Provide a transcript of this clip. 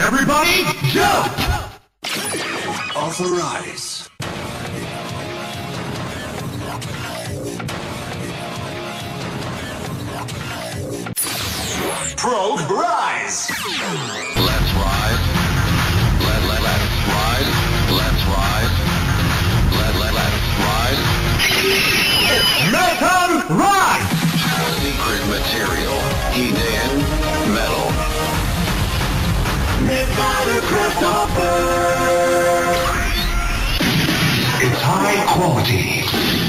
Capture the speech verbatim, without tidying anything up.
Everybody, jump! Authorize. Probe rise! Let's ride. Let, let, let's ride. Let's ride. Let, let, let's ride. Metal Ride! Secret material. Helium metal. Midnight Christopher! It's high quality.